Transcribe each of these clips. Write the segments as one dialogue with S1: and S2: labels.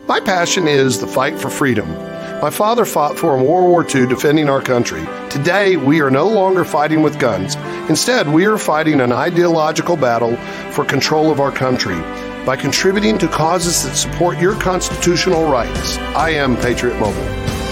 S1: My passion is the fight for freedom. My father fought for in World War II defending our country. Today, we are no longer fighting with guns. Instead, we are fighting an ideological battle for control of our country by contributing to causes that support your constitutional rights. I am Patriot Mobile.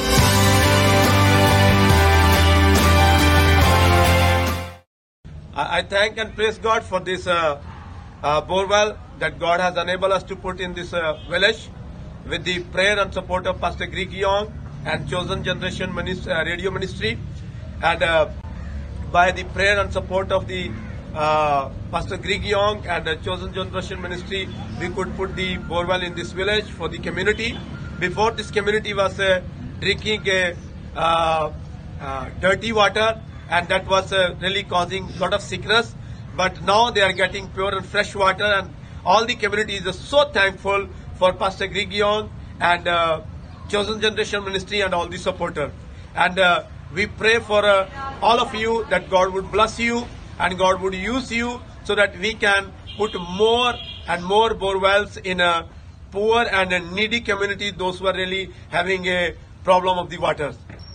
S2: I thank and praise God for this borewell that God has enabled us to put in this village with the prayer and support of Pastor Greg Young and Chosen Generation Radio Ministry, and by the prayer and support of the Pastor Greg Young and the Chosen Generation Ministry, we could put the borewell in this village for the community. Before, this community was drinking dirty water, and that was really causing a lot of sickness. But now they are getting pure and fresh water, and all the community is so thankful for Pastor Greg Young and Chosen Generation Ministry and all the supporters. And we pray for all of you that God would bless you and God would use you so that we can put more and more borewells in a poor and a needy community, those who are really having a problem of the water.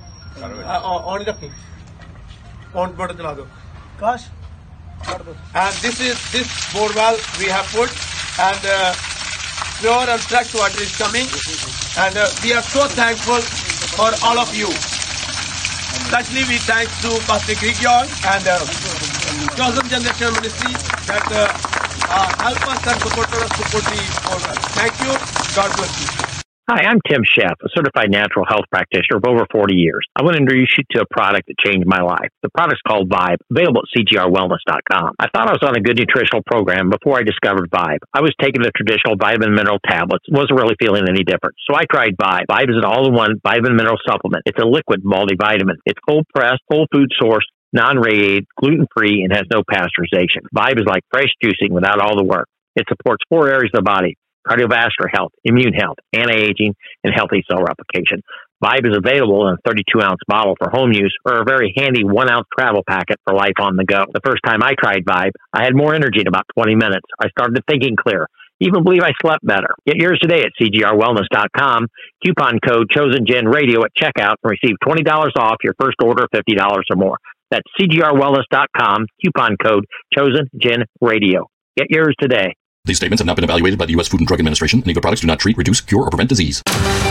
S2: And this borewell we have put, and pure and fresh water is coming, and we are so thankful for all of you. Especially we thank to Pastor Greg Young and Chosen Generation Ministry that help us and support us to put the borewell. Thank you. God bless you.
S3: Hi, I'm Tim Sheff, a certified natural health practitioner of over 40 years. I want to introduce you to a product that changed my life. The product's called Vibe, available at cgrwellness.com. I thought I was on a good nutritional program before I discovered Vibe. I was taking the traditional vitamin mineral tablets, wasn't really feeling any different. So I tried Vibe. Vibe is an all-in-one vitamin mineral supplement. It's a liquid multivitamin. It's cold-pressed, whole food sourced, non-radiated, gluten-free, and has no pasteurization. Vibe is like fresh juicing without all the work. It supports 4 areas of the body: cardiovascular health, immune health, anti-aging, and healthy cell replication. Vibe is available in a 32-ounce bottle for home use or a very handy 1-ounce travel packet for life on the go. The first time I tried Vibe, I had more energy in about 20 minutes. I started thinking clear. Even believe I slept better. Get yours today at cgrwellness.com. Coupon code ChosenGenRadio at checkout and receive $20 off your first order of $50 or more. That's cgrwellness.com. Coupon code ChosenGenRadio. Get yours today.
S4: These statements have not been evaluated by the U.S. Food and Drug Administration. Any of the products do not treat, reduce, cure, or prevent disease.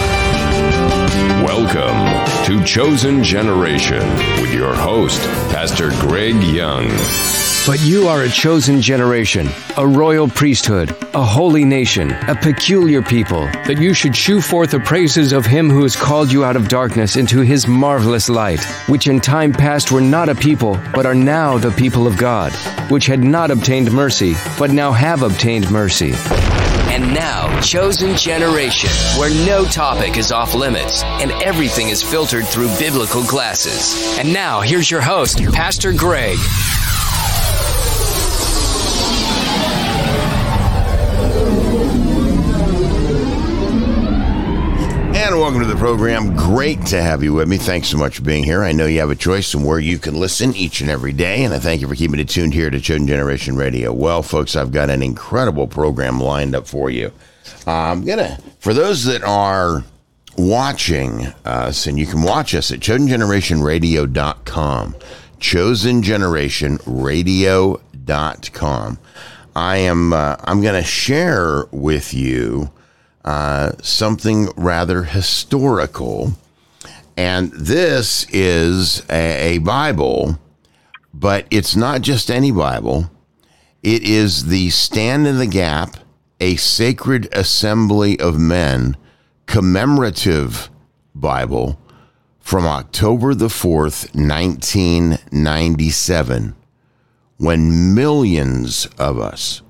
S5: Welcome to Chosen Generation with your host, Pastor Greg Young.
S6: But you are a chosen generation, a royal priesthood, a holy nation, a peculiar people, that you should shew forth the praises of him who has called you out of darkness into his marvelous light, which in time past were not a people, but are now the people of God, which had not obtained mercy, but now have obtained mercy.
S7: And now, Chosen Generation, where no topic is off limits and everything is filtered through biblical glasses. And now, here's your host, Pastor Greg.
S8: And welcome to the program. Great to have you with me. Thanks so much for being here. I know you have a choice in where you can listen each and every day, and I thank you for keeping it tuned here to Chosen Generation Radio. Well, folks, I've got an incredible program lined up for you. For those that are watching us, and you can watch us at chosengenerationradio.com, chosengenerationradio.com. I'm going to share with you something rather historical, and this is a Bible, but it's not just any Bible. It is the Stand in the Gap, a Sacred Assembly of Men commemorative Bible from October the 4th, 1997, when millions of us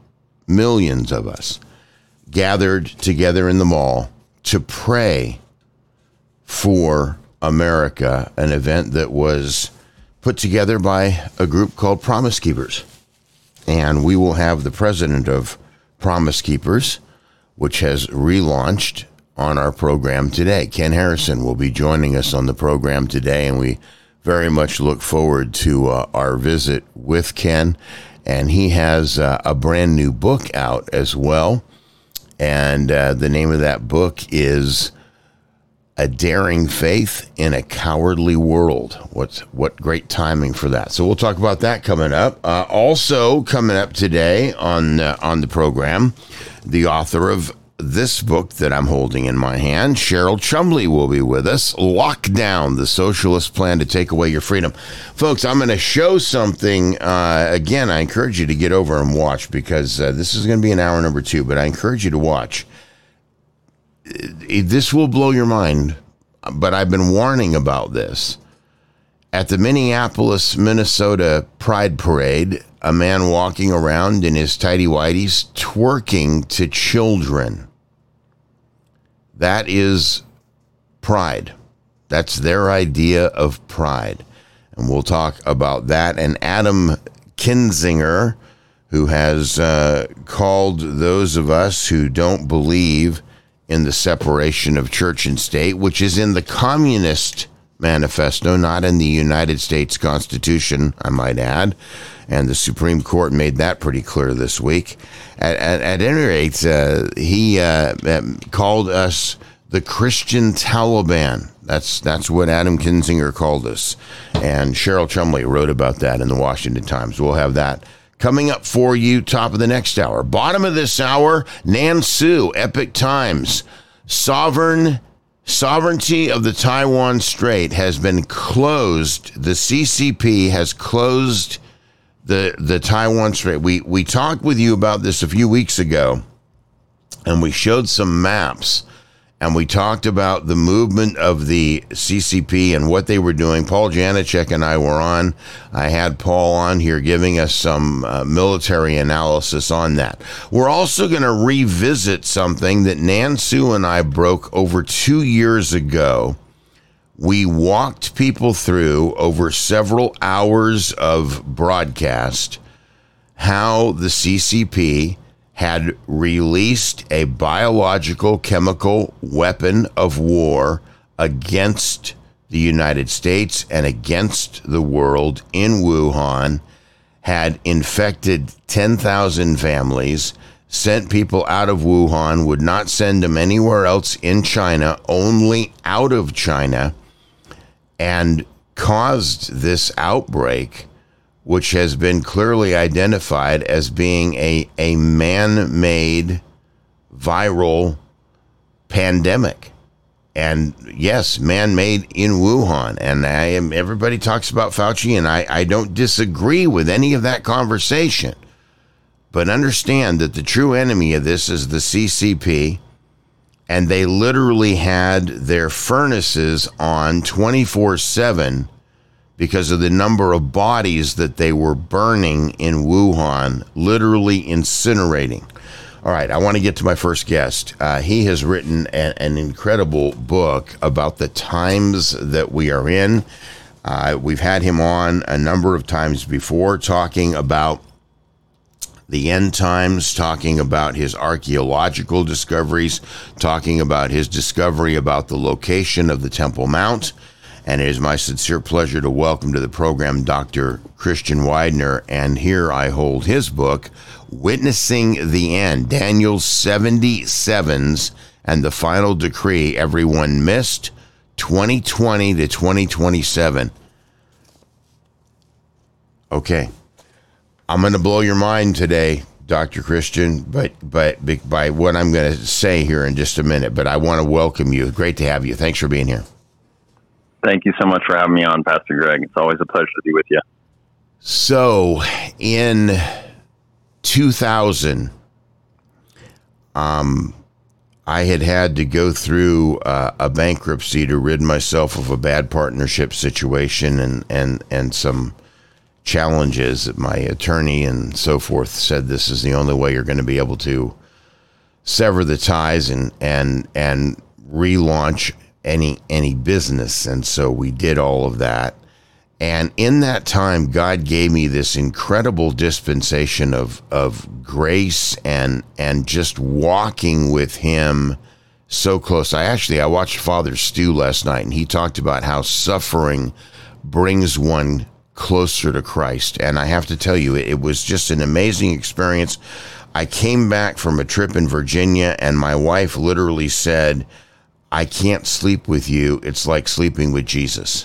S8: gathered together in the mall to pray for America, an event that was put together by a group called Promise Keepers. And we will have the president of Promise Keepers, which has relaunched, on our program today. Ken Harrison will be joining us on the program today, and we very much look forward to our visit with Ken. And he has a brand new book out as well. And the name of that book is A Daring Faith in a Cowardly World. What great timing for that. So we'll talk about that coming up. Also coming up today on the program, the author of this book that I'm holding in my hand, Cheryl Chumley, will be with us. Lockdown, the socialist plan to take away your freedom. Folks, I'm going to show something. Again, I encourage you to get over and watch, because this is going to be an hour number 2, but I encourage you to watch. This will blow your mind, but I've been warning about this. At the Minneapolis, Minnesota Pride Parade, a man walking around in his tighty-whities twerking to children. That is pride. That's their idea of pride. And we'll talk about that. And Adam Kinzinger, who has called those of us who don't believe in the separation of church and state, which is in the Communist Manifesto, not in the United States Constitution, I might add. And the Supreme Court made that pretty clear this week. At any rate, he called us the Christian Taliban. That's what Adam Kinzinger called us. And Cheryl Chumley wrote about that in the Washington Times. We'll have that coming up for you, top of the next hour. Bottom of this hour, Nan Su, Epoch Times. Sovereignty of the Taiwan Strait has been closed. The CCP has closed the Taiwan Strait. We talked with you about this a few weeks ago, and we showed some maps, and we talked about the movement of the CCP and what they were doing. Paul Janacek and I were on. I had Paul on here giving us some military analysis on that. We're also going to revisit something that Nan Su and I broke over 2 years ago. We walked people through over several hours of broadcast how the CCP had released a biological chemical weapon of war against the United States and against the world in Wuhan, had infected 10,000 families, sent people out of Wuhan, would not send them anywhere else in China, only out of China, and caused this outbreak, which has been clearly identified as being a man-made viral pandemic. And yes, man-made in Wuhan. And everybody talks about Fauci, and I don't disagree with any of that conversation. But understand that the true enemy of this is the CCP, and they literally had their furnaces on 24/7 because of the number of bodies that they were burning in Wuhan, literally incinerating. All right, I want to get to my first guest. He has written an incredible book about the times that we are in. We've had him on a number of times before talking about the end times, talking about his archaeological discoveries, talking about his discovery about the location of the Temple Mount. And it is my sincere pleasure to welcome to the program Dr. Christian Widener. And here I hold his book, Witnessing the End, Daniel's 77s and the Final Decree Everyone Missed, 2020 to 2027. Okay. I'm going to blow your mind today, Dr. Christian, but by what I'm going to say here in just a minute. But I want to welcome you. Great to have you. Thanks for being here.
S9: Thank you so much for having me on, Pastor Greg. It's always a pleasure to be with you.
S8: So, in 2000, I had to go through a bankruptcy to rid myself of a bad partnership situation and some challenges. My attorney and so forth said this is the only way you're going to be able to sever the ties and relaunch any business. And so we did all of that. And in that time, God gave me this incredible dispensation of grace and just walking with him so close. I watched Father Stu last night, and he talked about how suffering brings one closer to Christ. And I have to tell you, it was just an amazing experience. I came back from a trip in Virginia, and my wife literally said, I can't sleep with you. It's like sleeping with Jesus.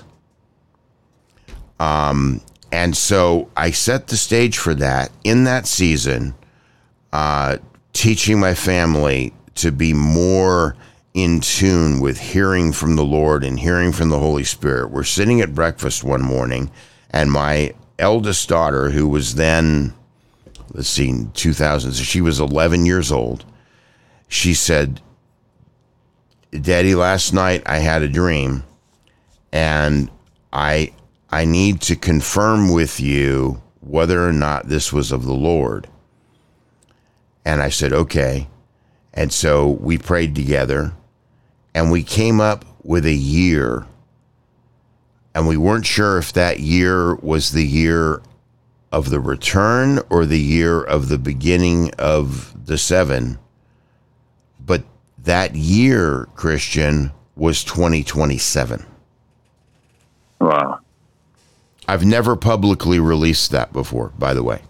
S8: And so I set the stage for that in that season, teaching my family to be more in tune with hearing from the Lord and hearing from the Holy Spirit. We're sitting at breakfast one morning, and my eldest daughter, who was then, 2000, so she was 11 years old, she said, Daddy, last night I had a dream, and I need to confirm with you whether or not this was of the Lord. And I said, okay. And so we prayed together, and we came up with a year, and we weren't sure if that year was the year of the return or the year of the beginning of the 7. But that year, Christian, was 2027.
S9: Wow.
S8: I've never publicly released that before, by the way.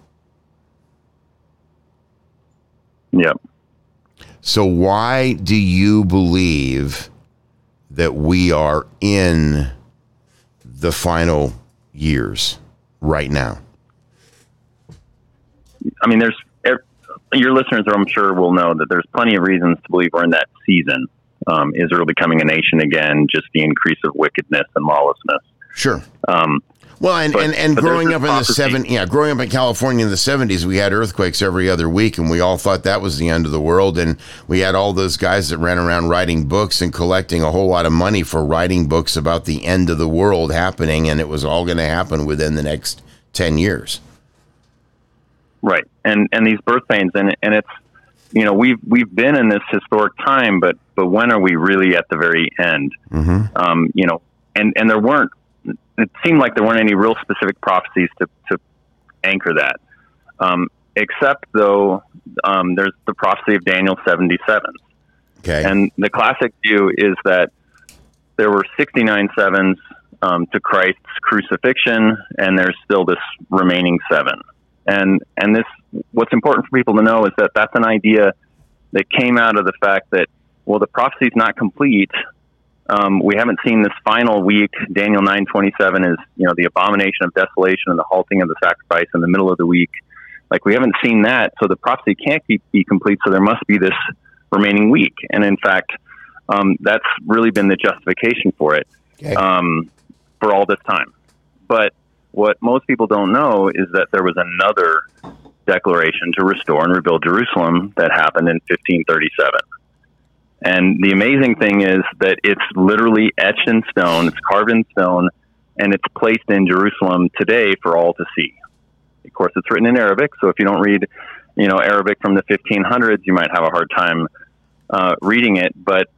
S9: Yep.
S8: So why do you believe that we are in the final years right now?
S9: I mean, your listeners, I'm sure, will know that there's plenty of reasons to believe we're in that season. Israel becoming a nation again, just the increase of wickedness and lawlessness.
S8: Sure. Well, and growing up in the growing up in California in the 70s, we had earthquakes every other week, and we all thought that was the end of the world. And we had all those guys that ran around writing books and collecting a whole lot of money for writing books about the end of the world happening, and it was all going to happen within the next 10 years.
S9: Right. And these birth pains, and it's, we've been in this historic time, but when are we really at the very end? Mm-hmm. And there weren't, it seemed like there weren't any real specific prophecies to anchor that. Except though, there's the prophecy of Daniel 77.
S8: Okay.
S9: And the classic view is that there were 69 sevens to Christ's crucifixion, and there's still this remaining 7. And this, what's important for people to know is that that's an idea that came out of the fact that, well, the prophecy is not complete. We haven't seen this final week. Daniel 9:27 is, the abomination of desolation and the halting of the sacrifice in the middle of the week. Like, we haven't seen that, so the prophecy can't be complete. So there must be this remaining week. And in fact, that's really been the justification for it,
S8: okay,
S9: for all this time. But what most people don't know is that there was another declaration to restore and rebuild Jerusalem that happened in 1537. And the amazing thing is that it's literally etched in stone, it's carved in stone, and it's placed in Jerusalem today for all to see. Of course, it's written in Arabic, so if you don't read, Arabic from the 1500s, you might have a hard time reading it. But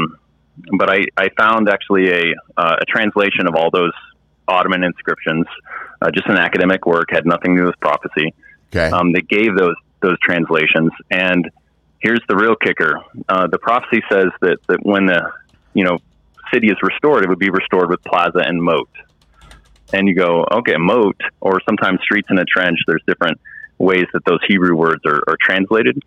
S9: I found actually a translation of all those Ottoman inscriptions, just an academic work, had nothing to do with prophecy.
S8: Okay.
S9: That gave those translations. And here's the real kicker. The prophecy says that when the, city is restored, it would be restored with plaza and moat. And you go, okay, moat, or sometimes streets in a trench. There's different ways that those Hebrew words are translated.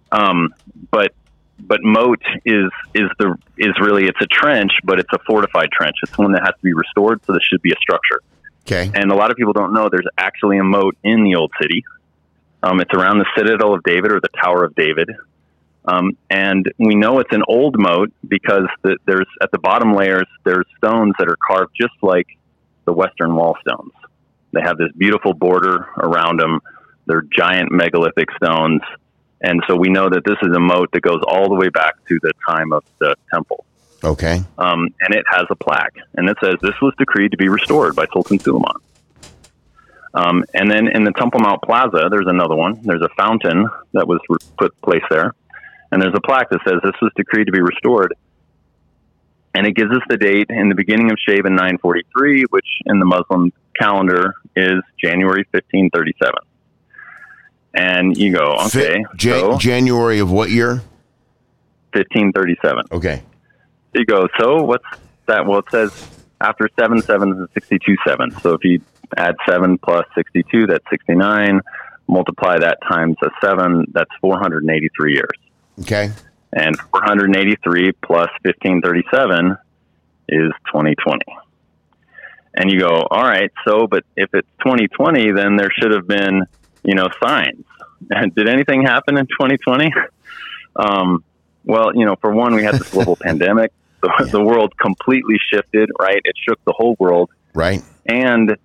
S9: But moat is really, it's a trench, but it's a fortified trench. It's one that has to be restored, so there should be a structure.
S8: Okay.
S9: And a lot of people don't know there's actually a moat in the old city. It's around the Citadel of David, or the Tower of David. And we know it's an old moat because there's, at the bottom layers, there's stones that are carved just like the Western Wall stones. They have this beautiful border around them. They're giant megalithic stones. And so we know that this is a moat that goes all the way back to the time of the temple.
S8: Okay.
S9: And it has a plaque, and it says this was decreed to be restored by Sultan Suleiman. And then in the Temple Mount Plaza, there's another one. There's a fountain that was placed there. And there's a plaque that says this was decreed to be restored. And it gives us the date in the beginning of Shaban 943, which in the Muslim calendar is January 1537. And you go, okay.
S8: January of what year?
S9: 1537.
S8: Okay.
S9: You go, so what's that? Well, it says after 7 sevens and 62 sevens. So if you add 7 plus 62, that's 69. multiply that times a 7, that's 483 years.
S8: Okay.
S9: And 483 plus 1537 is 2020. And you go, all right, so, but if it's 2020, then there should have been, signs. Did anything happen in 2020? Well, for one, we had this global pandemic. The world completely shifted, right? It shook the whole world.
S8: Right.
S9: And,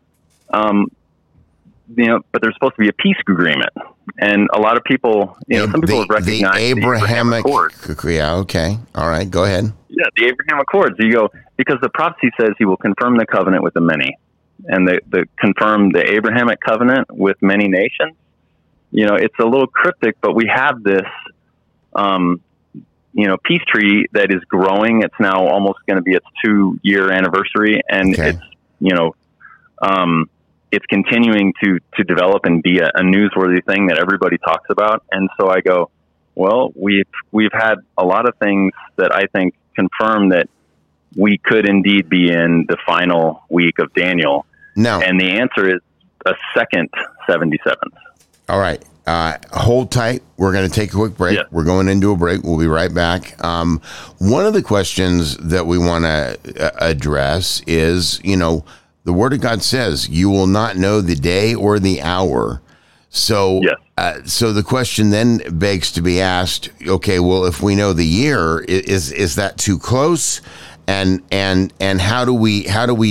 S9: but there's supposed to be a peace agreement. And a lot of people, some people have recognized
S8: the Abrahamic Accords. Yeah, okay. All right, go ahead.
S9: Yeah, the Abraham Accords. You go, because the prophecy says he will confirm the covenant with the many. And the confirm the Abrahamic covenant with many nations. It's a little cryptic, but we have this, peace treaty that is growing. It's now almost going to be its 2-year anniversary. And it's continuing to develop and be a newsworthy thing that everybody talks about. And so I go, well, we've had a lot of things that I think confirm that we could indeed be in the final week of Daniel.
S8: No.
S9: And the answer is a second 77th.
S8: All right. Hold tight. We're going to take a quick break.
S9: Yeah.
S8: We're going into a break. We'll be right back. One of the questions that we want to address is, the Word of God says you will not know the day or the hour. So,
S9: yes.
S8: So the question then begs to be asked, okay, well, if we know the year, is that too close? And how do we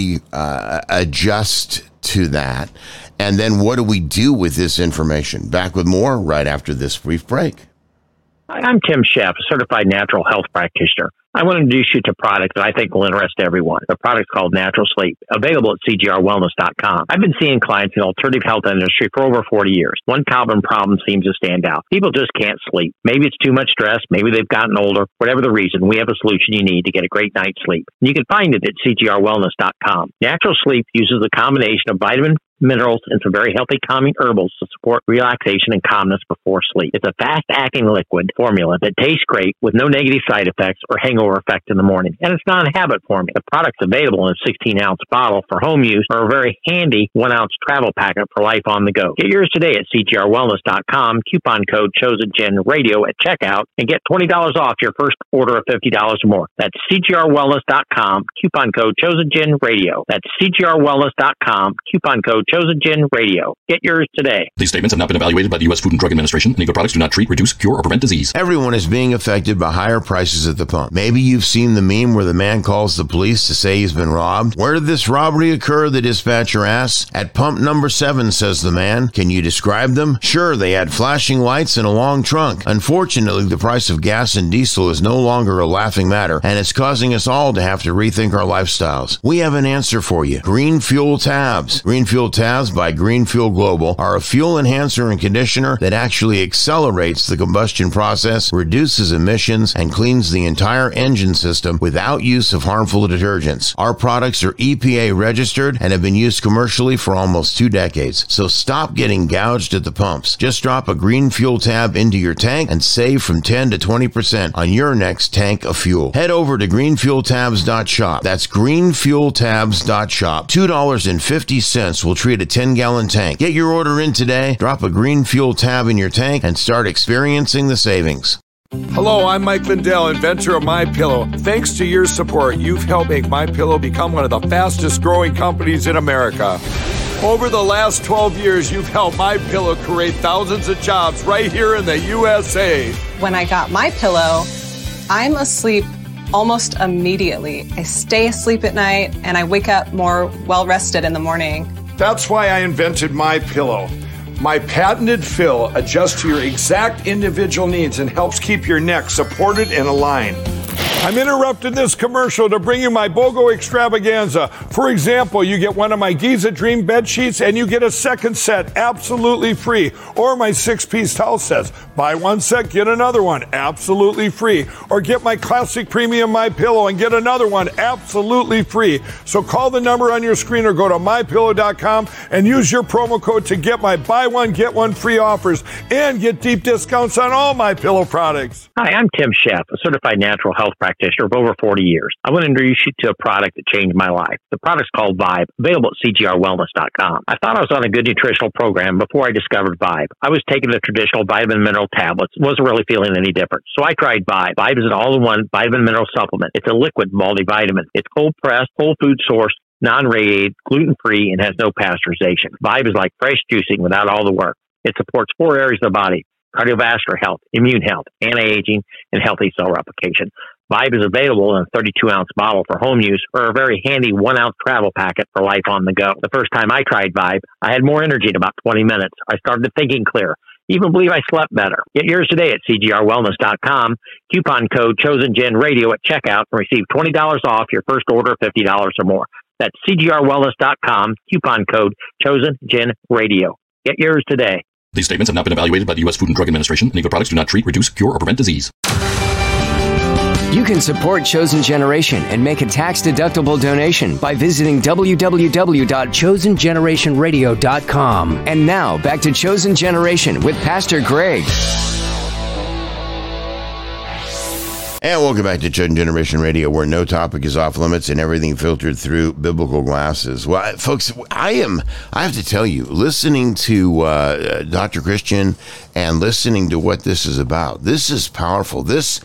S8: adjust to that? And then what do we do with this information? Back with more right after this brief break.
S3: Hi, I'm Tim Sheff, a certified natural health practitioner. I want to introduce you to a product that I think will interest everyone. The product's called Natural Sleep, available at cgrwellness.com. I've been seeing clients in the alternative health industry for over 40 years. One common problem seems to stand out. People just can't sleep. Maybe it's too much stress. Maybe they've gotten older. Whatever the reason, we have a solution you need to get a great night's sleep. You can find it at cgrwellness.com. Natural Sleep uses a combination of vitamin, minerals, and some very healthy calming herbals to support relaxation and calmness before sleep. It's a fast-acting liquid formula that tastes great with no negative side effects or hangover effect in the morning. And it's not a habit formula. The product's available in a 16-ounce bottle for home use or a very handy 1-ounce travel packet for life on the go. Get yours today at cgrwellness.com. Coupon code ChosenGenRadio at checkout and get $20 off your first order of $50 or more. That's cgrwellness.com. Coupon code ChosenGenRadio. That's cgrwellness.com. Coupon code ChosenGenRadio. Get yours today.
S4: These statements have not been evaluated by the U.S. Food and Drug Administration. Eagle products do not treat, reduce, cure, or prevent disease.
S8: Everyone is being affected by higher prices at the pump. Maybe you've seen the meme where the man calls the police to say he's been robbed. Where did this robbery occur? The dispatcher asks. At pump number 7, says the man. Can you describe them? Sure, they had flashing lights and a long trunk. Unfortunately, the price of gas and diesel is no longer a laughing matter, and it's causing us all to have to rethink our lifestyles. We have an answer for you. Green Fuel Tabs. Green Fuel Tabs by Green Fuel Global are a fuel enhancer and conditioner that actually accelerates the combustion process, reduces emissions, and cleans the entire engine system without use of harmful detergents. Our products are EPA registered and have been used commercially for almost 2 decades. So stop getting gouged at the pumps. Just drop a Green Fuel Tab into your tank and save from 10 to 20% on your next tank of fuel. Head over to greenfueltabs.shop. That's greenfueltabs.shop. $2.50 will treat a 10-gallon tank. Get your order in today, drop a Green Fuel Tab in your tank, and start experiencing the savings.
S10: Hello, I'm Mike Lindell, inventor of MyPillow. Thanks to your support, you've helped make MyPillow become one of the fastest growing companies in America. Over the last 12 years, you've helped MyPillow create thousands of jobs right here in the USA.
S11: When I got MyPillow, I'm asleep almost immediately. I stay asleep at night and I wake up more well-rested in the morning.
S10: That's why I invented MyPillow. My patented fill adjusts to your exact individual needs and helps keep your neck supported and aligned. I'm interrupting this commercial to bring you my BOGO extravaganza. For example, you get one of my Giza Dream bed sheets and you get a second set absolutely free. Or my 6-piece towel sets. Buy one set, get another one absolutely free. Or get my classic premium MyPillow and get another one absolutely free. So call the number on your screen or go to mypillow.com and use your promo code to get my buy one, get one free offers and get deep discounts on all MyPillow products.
S3: Hi, I'm Tim Sheff, a certified natural health practitioner. practitioner of over 40 years. I want to introduce you to a product that changed my life. The product's called Vibe, available at CGRWellness.com. I thought I was on a good nutritional program before I discovered Vibe. I was taking the traditional vitamin mineral tablets, wasn't really feeling any different. So I tried Vibe. Vibe is an all-in-one vitamin mineral supplement. It's a liquid multivitamin. It's cold-pressed, whole food sourced, non-radiated, gluten-free, and has no pasteurization. Vibe is like fresh juicing without all the work. It supports 4 areas of the body: cardiovascular health, immune health, anti-aging, and healthy cell replication. Vibe is available in a 32-ounce bottle for home use or a very handy 1-ounce travel packet for life on the go. The first time I tried Vibe, I had more energy in about 20 minutes. I started thinking clear. Even believe I slept better. Get yours today at CGRWellness.com. Coupon code ChosenGenRadio at checkout and receive $20 off your first order of $50 or more. That's CGRWellness.com. Coupon code ChosenGenRadio. Get yours today.
S4: These statements have not been evaluated by the U.S. Food and Drug Administration. Legal products do not treat, reduce, cure, or prevent disease.
S7: You can support Chosen Generation and make a tax-deductible donation by visiting www.chosengenerationradio.com. And now, back to Chosen Generation with Pastor Greg.
S8: And welcome back to Chosen Generation Radio, where no topic is off limits and everything filtered through biblical glasses. Well, folks, I have to tell you, listening to Dr. Christian and listening to what this is about, this is powerful. This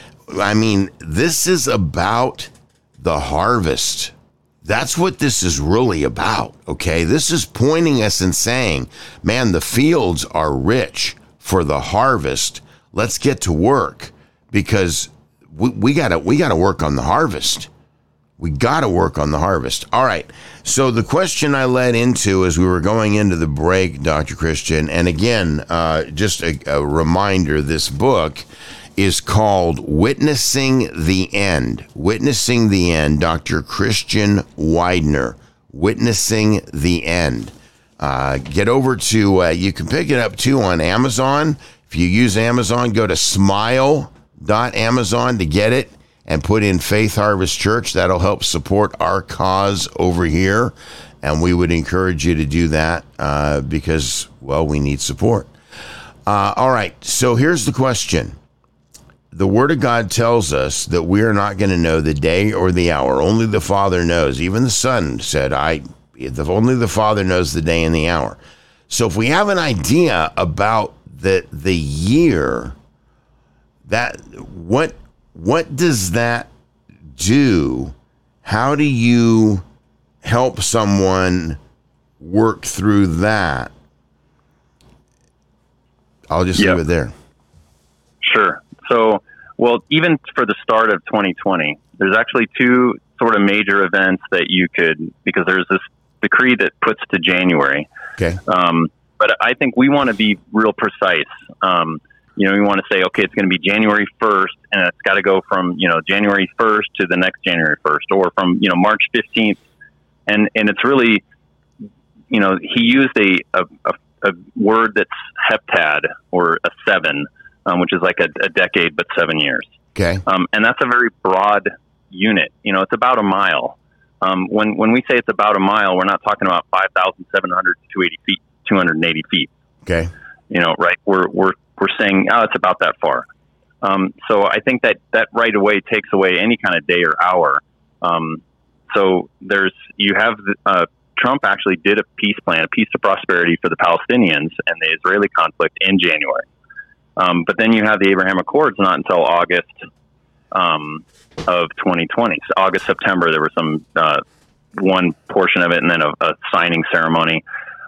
S8: is about the harvest. That's what this is really about, okay? This is pointing us and saying, man, the fields are rich for the harvest. Let's get to work, because we gotta work on the harvest. We gotta work on the harvest. All right. So the question I led into as we were going into the break, Dr. Christian, and again, just a reminder, this book is called Witnessing the End. Witnessing the End, Dr. Christian Widener. Witnessing the End. Get over to, you can pick it up too on Amazon. If you use Amazon, go to smile.amazon to get it and put in Faith Harvest Church. That'll help support our cause over here. And we would encourage you to do that because, well, we need support. All right. So here's the question. The Word of God tells us that we are not going to know the day or the hour. Only the Father knows. Even the Son said, only the Father knows the day and the hour. So if we have an idea about the year, that what does that do? How do you help someone work through that? I'll just leave it there.
S9: Sure. So, well, even for the start of 2020, there's actually 2 sort of major events that you could, because there's this decree that puts to January.
S8: Okay.
S9: But I think we want to be real precise. We want to say, okay, it's going to be January 1st, and it's got to go from, January 1st to the next January 1st, or from, March 15th. And it's really, he used a word that's heptad, or a 7, which is like a decade, but 7 years.
S8: Okay.
S9: And that's a very broad unit. It's about a mile. When we say it's about a mile, we're not talking about 5,700 to 280 feet.
S8: Okay.
S9: Right. We're saying, it's about that far. So I think that right away takes away any kind of day or hour. So Trump actually did a peace plan, a peace to prosperity for the Palestinians and the Israeli conflict in January. But then you have the Abraham Accords not until August of 2020. So August, September, there was some one portion of it, and then a signing ceremony.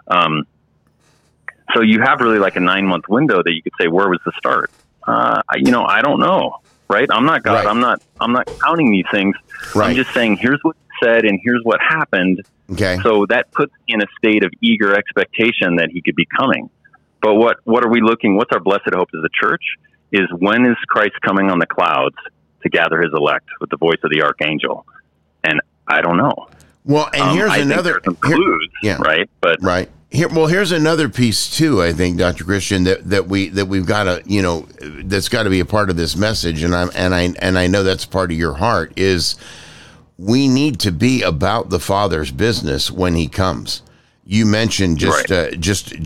S9: So you have really like a 9-month window that you could say, where was the start? I don't know, right? I'm not God. Right. I'm not counting these things. Right. I'm just saying, here's what he said and here's what happened.
S8: Okay.
S9: So that puts in a state of eager expectation that he could be coming. But what are we looking? What's our blessed hope as a church? Is when is Christ coming on the clouds to gather his elect with the voice of the archangel? And I don't know.
S8: Well, and here's another
S9: clues, right? But
S8: right. Here's another piece too. I think, Dr. Christian, that we've got to, that's got to be a part of this message, and I know that's part of your heart, is we need to be about the Father's business when He comes. You mentioned in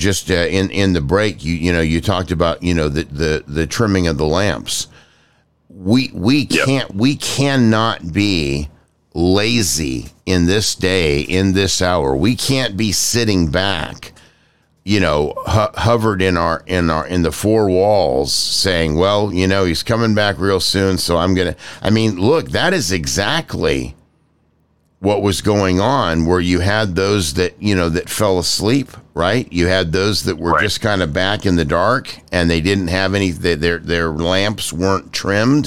S8: the break, you talked about the trimming of the lamps. we cannot be lazy in this day, in this hour. We can't be sitting back, hovered in the four walls saying, well, he's coming back real soon, so look, that is exactly what was going on, where you had those that, that fell asleep, right? You had those that were just kind of back in the dark, and they didn't have any, their lamps weren't trimmed.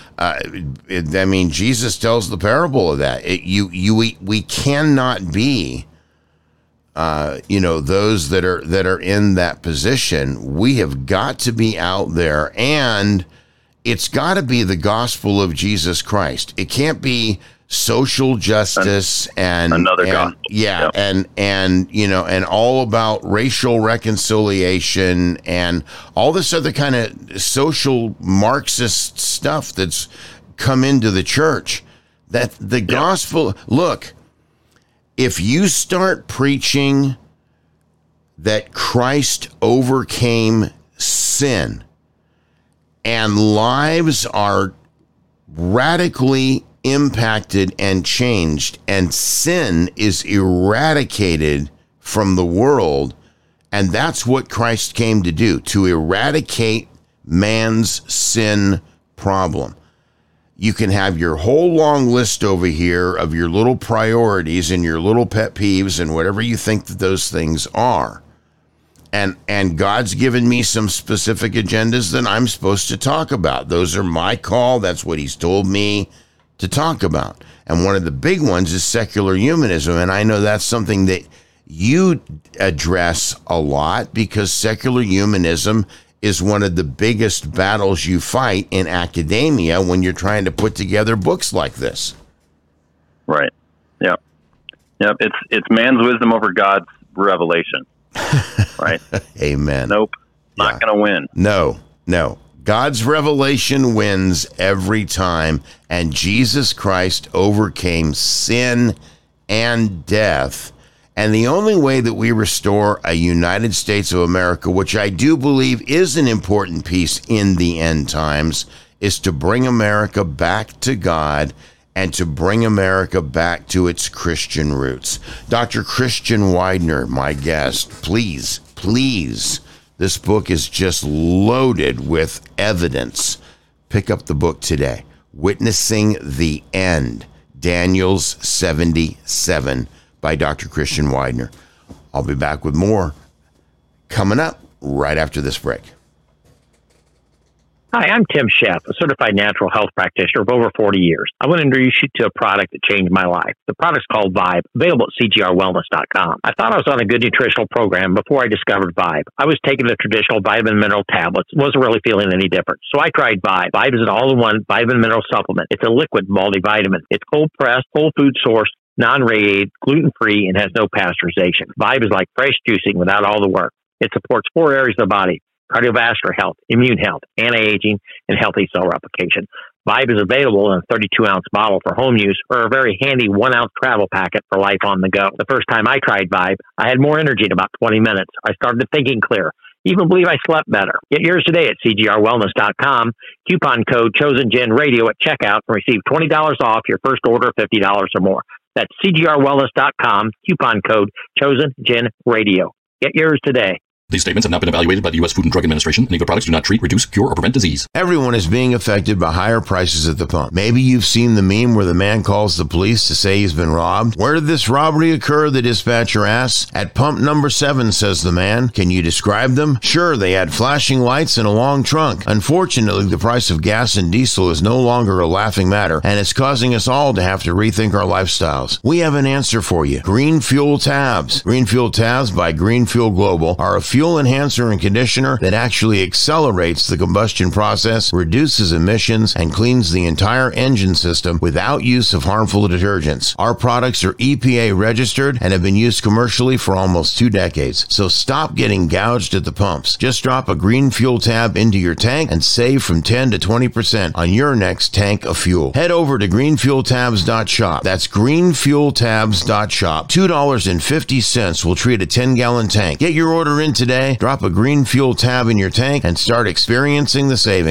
S8: Jesus tells the parable of that. We cannot be, those that are in that position. We have got to be out there, and it's got to be the gospel of Jesus Christ. It can't be social justice and
S9: another gospel.
S8: Yeah. Yep. And all about racial reconciliation and all this other kind of social Marxist stuff that's come into the church. That the gospel, look, if you start preaching that Christ overcame sin and lives are radically impacted and changed, and sin is eradicated from the world, and that's what Christ came to do, to eradicate man's sin problem. You can have your whole long list over here of your little priorities and your little pet peeves and whatever you think that those things are. And God's given me some specific agendas that I'm supposed to talk about. Those are my call. That's what he's told me to talk about. And one of the big ones is secular humanism. And I know that's something that you address a lot, because secular humanism is one of the biggest battles you fight in academia when you're trying to put together books like this.
S9: Right. Yeah. Yep. It's man's wisdom over God's revelation. Right.
S8: Amen.
S9: Nope. Not going to win.
S8: No. God's revelation wins every time, and Jesus Christ overcame sin and death. And the only way that we restore a United States of America, which I do believe is an important piece in the end times, is to bring America back to God and to bring America back to its Christian roots. Dr. Christian Widener, my guest, please, this book is just loaded with evidence. Pick up the book today, Witnessing the End, Daniel's 77, by Dr. Christian Widener. I'll be back with more coming up right after this break.
S3: Hi, I'm Tim Sheff, a certified natural health practitioner of over 40 years. I want to introduce you to a product that changed my life. The product's called Vibe, available at CGRWellness.com. I thought I was on a good nutritional program before I discovered Vibe. I was taking the traditional vitamin mineral tablets, wasn't really feeling any different. So I tried Vibe. Vibe is an all-in-one vitamin mineral supplement. It's a liquid multivitamin. It's cold-pressed, whole food sourced, non-radiated, gluten-free, and has no pasteurization. Vibe is like fresh juicing without all the work. It supports 4 areas of the body: cardiovascular health, immune health, anti-aging, and healthy cell replication. Vibe is available in a 32-ounce bottle for home use, or a very handy 1-ounce travel packet for life on the go. The first time I tried Vibe, I had more energy in about 20 minutes. I started thinking clear. Even believe I slept better. Get yours today at CGRWellness.com. Coupon code ChosenGenRadio at checkout and receive $20 off your first order of $50 or more. That's CGRWellness.com. Coupon code ChosenGenRadio. Get yours today.
S4: These statements have not been evaluated by the U.S. Food and Drug Administration. Any of the products do not treat, reduce, cure, or prevent disease.
S8: Everyone is being affected by higher prices at the pump. Maybe you've seen the meme where the man calls the police to say he's been robbed. Where did this robbery occur? The dispatcher asks. At pump number 7, says the man. Can you describe them? Sure, they had flashing lights and a long trunk. Unfortunately, the price of gas and diesel is no longer a laughing matter, and it's causing us all to have to rethink our lifestyles. We have an answer for you. Green Fuel Tabs. Green Fuel Tabs by Green Fuel Global are a fuel enhancer and conditioner that actually accelerates the combustion process, reduces emissions, and cleans the entire engine system without use of harmful detergents. Our products are EPA registered and have been used commercially for almost 2 decades. So stop getting gouged at the pumps. Just drop a Green Fuel Tab into your tank and save from 10 to 20% on your next tank of fuel. Head over to greenfueltabs.shop. That's greenfueltabs.shop. $2.50 will treat a 10-gallon tank. Get your order in today. Drop a Green Fuel Tab in your tank and start experiencing the savings.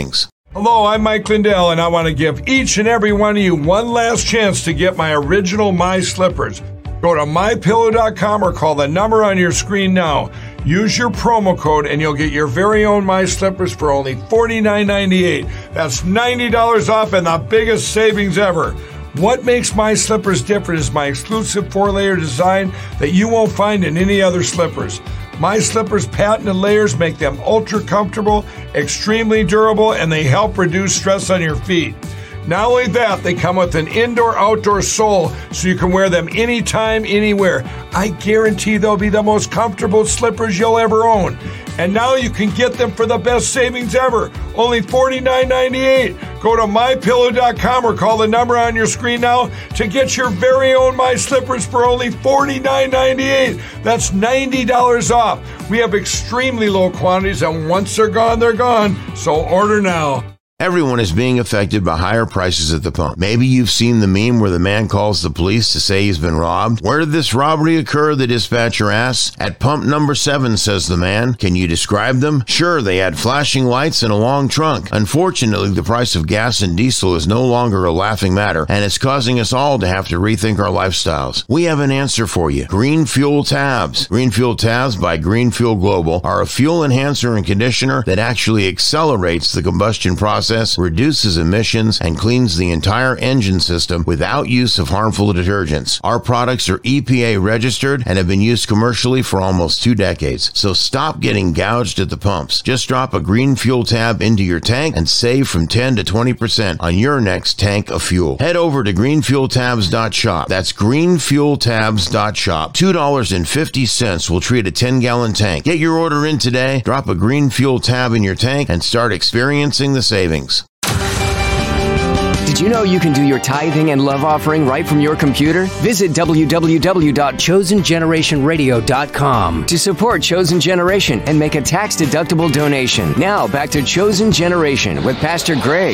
S10: Hello, I'm Mike Lindell, and I want to give each and every one of you one last chance to get my original My Slippers. Go to MyPillow.com or call the number on your screen now. Use your promo code and you'll get your very own My Slippers for only $49.98. That's $90 off and the biggest savings ever. What makes My Slippers different is my exclusive 4-layer design that you won't find in any other slippers. My Slippers' patented layers make them ultra comfortable, extremely durable, and they help reduce stress on your feet. Not only that, they come with an indoor-outdoor sole so you can wear them anytime, anywhere. I guarantee they'll be the most comfortable slippers you'll ever own. And now you can get them for the best savings ever, only $49.98. Go to MyPillow.com or call the number on your screen now to get your very own My Slippers for only $49.98. That's $90 off. We have extremely low quantities, and once they're gone. So order now.
S8: Everyone is being affected by higher prices at the pump. Maybe you've seen the meme where the man calls the police to say he's been robbed. Where did this robbery occur? The dispatcher asks. At pump number 7, says the man. Can you describe them? Sure, they had flashing lights and a long trunk. Unfortunately, the price of gas and diesel is no longer a laughing matter, and it's causing us all to have to rethink our lifestyles. We have an answer for you. Green Fuel Tabs. Green Fuel Tabs by Green Fuel Global are a fuel enhancer and conditioner that actually accelerates the combustion process, reduces emissions, and cleans the entire engine system without use of harmful detergents. Our products are EPA registered and have been used commercially for almost 2 decades. So stop getting gouged at the pumps. Just drop a Green Fuel Tab into your tank and save from 10 to 20% on your next tank of fuel. Head over to greenfueltabs.shop. That's greenfueltabs.shop. $2.50 will treat a 10-gallon tank. Get your order in today, drop a Green Fuel Tab in your tank, and start experiencing the savings.
S7: Did you know you can do your tithing and love offering right from your computer? Visit www.chosengenerationradio.com to support Chosen Generation and make a tax-deductible donation. Now, back to Chosen Generation with Pastor Greg.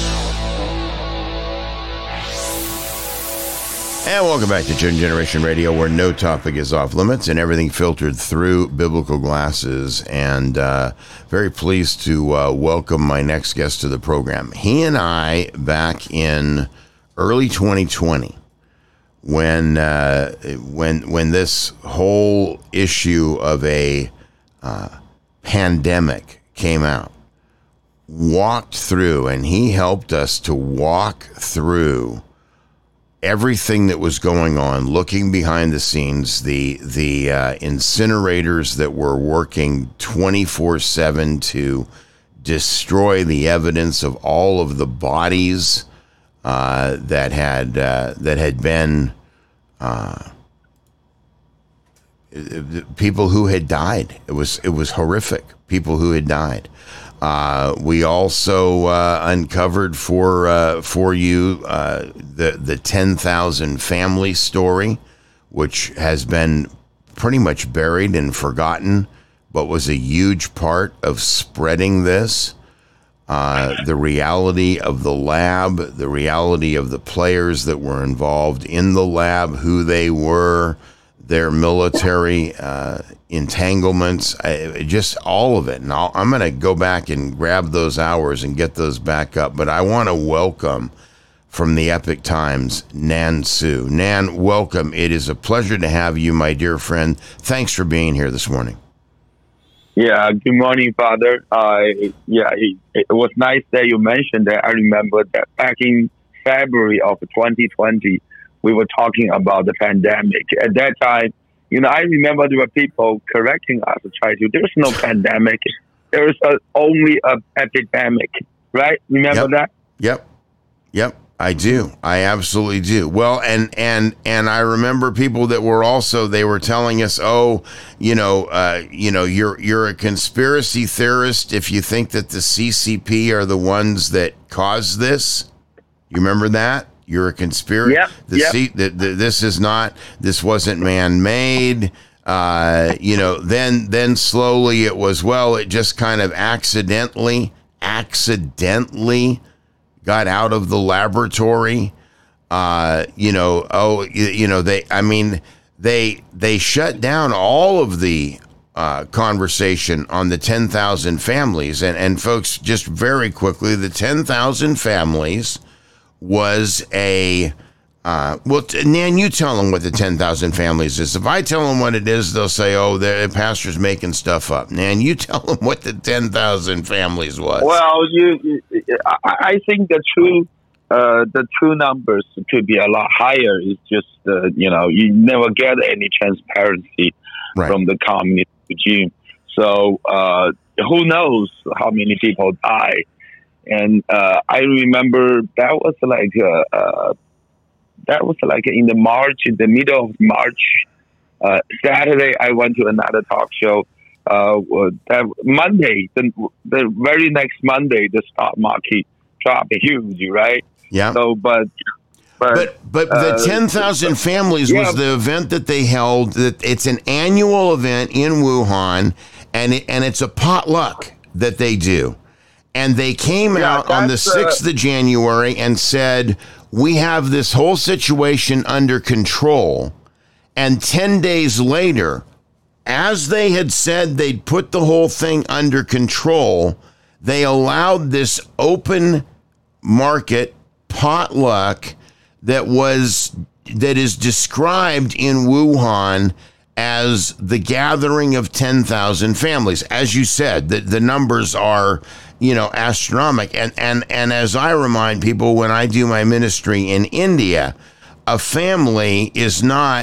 S8: And welcome back to Chosen Generation Radio, where no topic is off limits and everything filtered through biblical glasses. And very pleased to welcome my next guest to the program. He and I, back in early 2020, when this whole issue of a pandemic came out, walked through, and he helped us to walk through everything that was going on, looking behind the scenes, the incinerators that were working 24/7 to destroy the evidence of all of the bodies that had been people who had died. It was horrific. People who had died. We also uncovered for you the 10,000 family story, which has been pretty much buried and forgotten, but was a huge part of spreading this. The reality of the lab, the reality of the players that were involved in the lab, who they were, their military entanglements, just all of it. And I'm going to go back and grab those hours and get those back up. But I want to welcome from the Epic Times, Nan Su. Nan, welcome. It is a pleasure to have you, my dear friend. Thanks for being here this morning.
S12: Yeah, good morning, Father. It was nice that you mentioned that. I remember that back in February of 2020, we were talking about the pandemic. At that time, I remember there were people correcting us, there's no pandemic. There is only an epidemic, right? Remember that?
S8: Yep. I do. I absolutely do. Well, and I remember people that were also, they were telling us, you're a conspiracy theorist if you think that the CCP are the ones that caused this. You remember that? You're a conspiracy. This wasn't man-made. Then slowly it was, it just kind of accidentally got out of the laboratory. They shut down all of the conversation on the 10,000 families. And folks, just very quickly, the 10,000 families was a... Nan, you tell them what the 10,000 families is. If I tell them what it is, they'll say, oh, the pastor's making stuff up. Nan, you tell them what the 10,000 families was.
S12: Well, I think the true numbers could be a lot higher. It's just, you never get any transparency from the communist regime. So who knows how many people die. And I remember that was like in the middle of March. Saturday, I went to another talk show. That Monday, the very next Monday, the stock market dropped huge, right?
S8: Yeah.
S12: So, but
S8: the 10,000 families was the event that they held. That it's an annual event in Wuhan, and it's a potluck that they do. And they came out on the 6th of January and said, we have this whole situation under control. And 10 days later, as they had said they'd put the whole thing under control, they allowed this open market potluck that is described in Wuhan as the gathering of 10,000 families. As you said, the numbers are, astronomical. And as I remind people when I do my ministry in India, a family is not,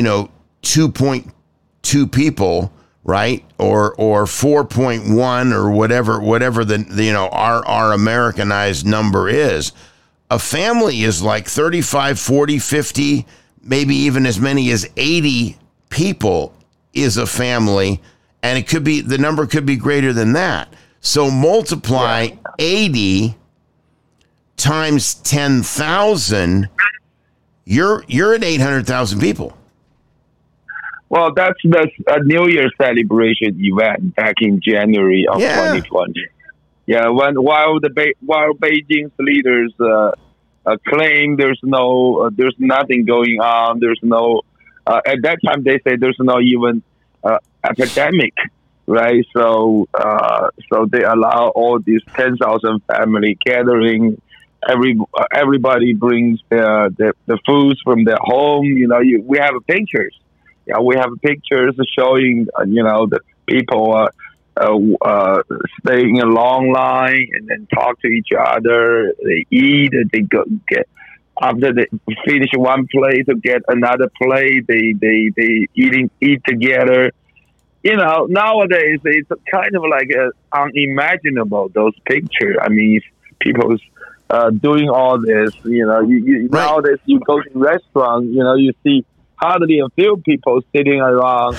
S8: 2.2 people, right? Or 4.1 or whatever the our Americanized number is. A family is like 35, 40, 50, maybe even as many as 80 people is a family, and the number could be greater than that. So multiply 80 times 10,000, you're at 800,000 people.
S12: Well, that's a New Year celebration event back in January of 2020. Yeah, while Beijing's leaders claim there's nothing going on, there's no at that time they say there's no even epidemic, right? So they allow all these 10,000 family gathering. Everybody brings the foods from their home. We have pictures. Yeah, we have pictures showing the people staying in a long line and then talk to each other. They eat. They get after they finish one plate to get another plate. They eat together. Nowadays it's kind of like unimaginable, those pictures. I mean, people's doing all this. Nowadays you go to restaurants. You see hardly a few people sitting around.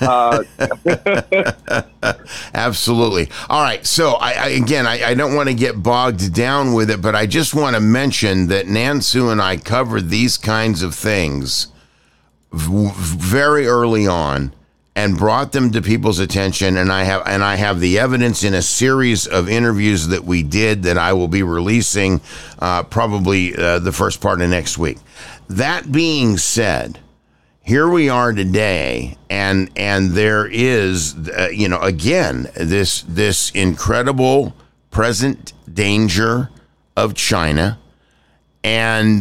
S8: Absolutely. All right. So I don't want to get bogged down with it, but I just want to mention that Nansu and I covered these kinds of things very early on and brought them to people's attention. And I have the evidence in a series of interviews that we did that I will be releasing probably the first part of next week. That being said, here we are today, and there is, again, this incredible present danger of China, and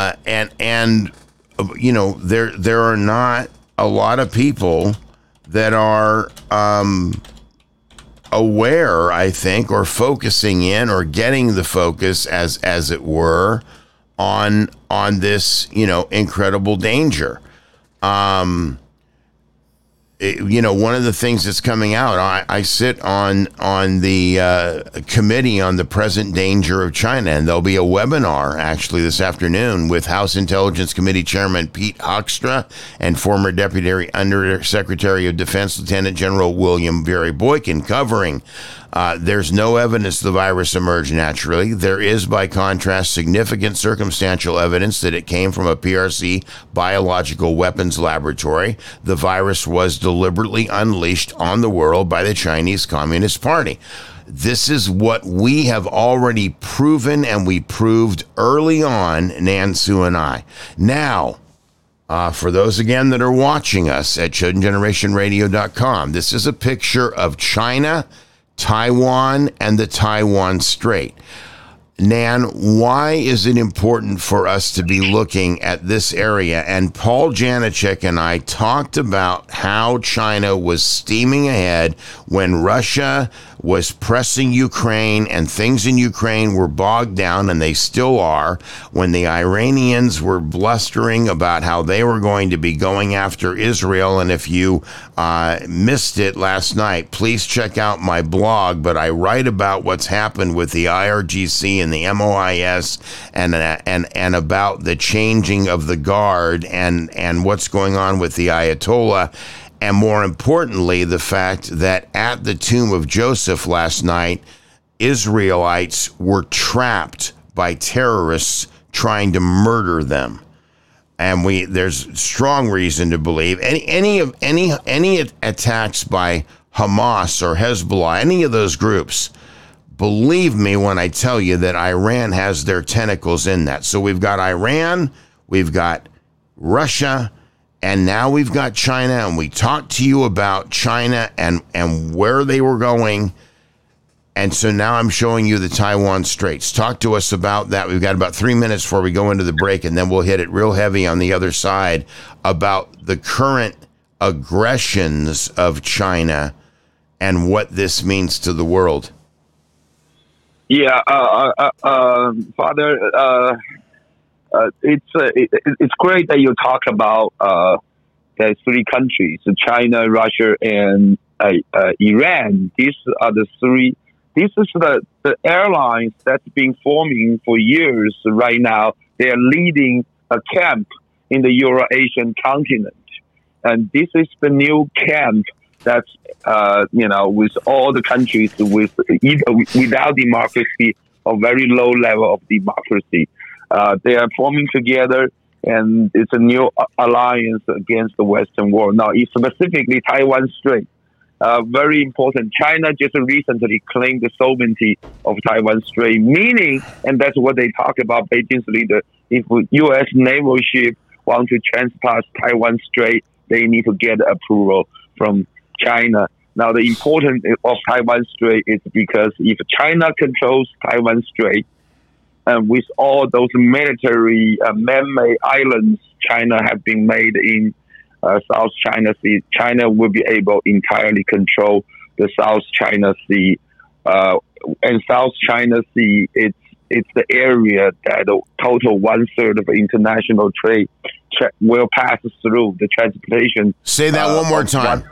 S8: there are not a lot of people that are aware, I think, or focusing in or getting the focus, as it were, on this incredible danger. One of the things that's coming out, I sit on the committee on the present danger of China, and there'll be a webinar actually this afternoon with House Intelligence Committee Chairman Pete Hoekstra and former Deputy Undersecretary of Defense Lieutenant General William Barry Boykin covering there's no evidence the virus emerged naturally. There is, by contrast, significant circumstantial evidence that it came from a PRC biological weapons laboratory. The virus was deliberately unleashed on the world by the Chinese Communist Party. This is what we have already proven, and we proved early on, Nansu and I. Now, For those, again, that are watching us at ChosenGenerationRadio.com, this is a picture of China, Taiwan, and the Taiwan Strait. Nan, why is it important for us to be looking at this area? And Paul Janacek and I talked about how China was steaming ahead when Russia was pressing Ukraine and things in Ukraine were bogged down, and they still are, when the Iranians were blustering about how they were going to be going after Israel. And if you missed it last night, please check out my blog, but I write about what's happened with the IRGC and the MOIS and about the changing of the guard and what's going on with the Ayatollah. And more importantly, the fact that at the tomb of Joseph last night, Israelites were trapped by terrorists trying to murder them. And there's strong reason to believe any attacks by Hamas or Hezbollah, any of those groups, believe me when I tell you that Iran has their tentacles in that. So we've got Iran, we've got Russia, and now we've got China, and we talked to you about China and where they were going. And so now I'm showing you the Taiwan Straits. Talk to us about that. We've got about 3 minutes before we go into the break, and then we'll hit it real heavy on the other side about the current aggressions of China and what this means to the world.
S12: Yeah, Father, it's great that you talk about the three countries, China, Russia, and Iran. These are the three. This is the airlines that's been forming for years right now. They are leading a camp in the Euro-Asian continent. And this is the new camp that's, with all the countries without democracy or very low level of democracy. They are forming together, and it's a new alliance against the Western world. Now, specifically Taiwan Strait. Very important. China just recently claimed the sovereignty of Taiwan Strait, meaning, and that's what they talk about, Beijing's leader, if U.S. naval ship want to trespass Taiwan Strait, they need to get approval from China. Now, the importance of Taiwan Strait is because if China controls Taiwan Strait, and with all those military man-made islands China have been made in South China Sea, China will be able to entirely control the South China Sea. And South China Sea, it's the area that a total 1/3 of international trade will pass through the transportation.
S8: Say that one more time.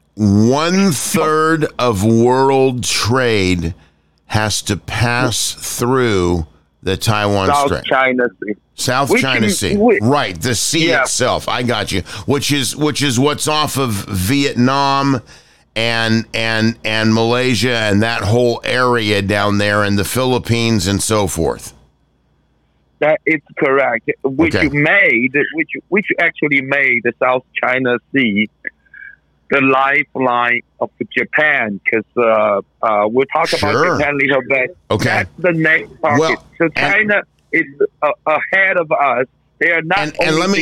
S8: 1/3 of world trade has to pass through the Taiwan Strait.
S12: South China Sea.
S8: South China Sea. Right, the sea itself. I got you. Which is what's off of Vietnam and Malaysia and that whole area down there, and the Philippines and so forth.
S12: That is correct. Which actually made the South China Sea the lifeline of Japan, because we'll talk about Japan a little bit.
S8: Okay.
S12: That's the next market. Well, so China is ahead of us. They are not. And let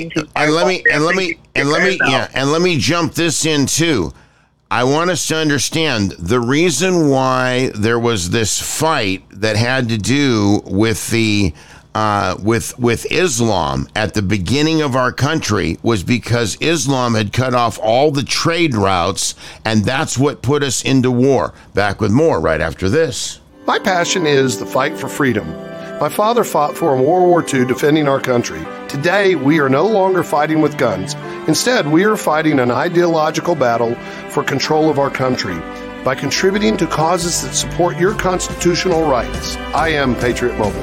S8: me jump this in too. I want us to understand the reason why there was this fight that had to do with the with Islam at the beginning of our country was because Islam had cut off all the trade routes, and that's what put us into war. Back with more right after this.
S1: My passion is the fight for freedom. My father fought for in World War II defending our country. Today, we are no longer fighting with guns. Instead, we are fighting an ideological battle for control of our country by contributing to causes that support your constitutional rights. I am Patriot Mobile.